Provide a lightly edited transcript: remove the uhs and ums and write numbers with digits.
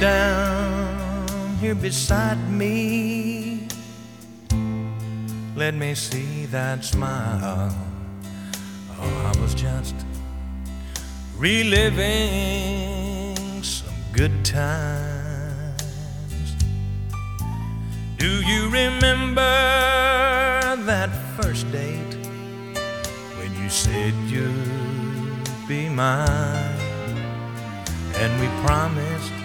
down here beside me. Let me see that smile. Oh, I was just reliving some good times. Do you remember that first date when you said you'd be mine, and we promised